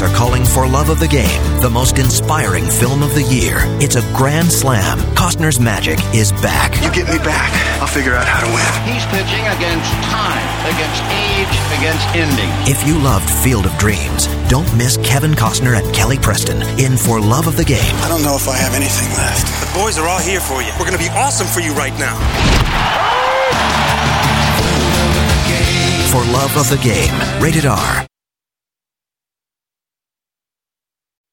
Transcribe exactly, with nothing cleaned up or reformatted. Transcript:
critics are calling For Love of the Game the most inspiring film of the year. It's a grand slam. Costner's magic is back. You get me back, I'll figure out how to win. He's pitching against time, against age, against ending. If you loved Field of Dreams, don't miss Kevin Costner and Kelly Preston in For Love of the Game. I don't know if I have anything left. The boys are all here for you. We're going to be awesome for you right now. For Love of the Game. Rated R.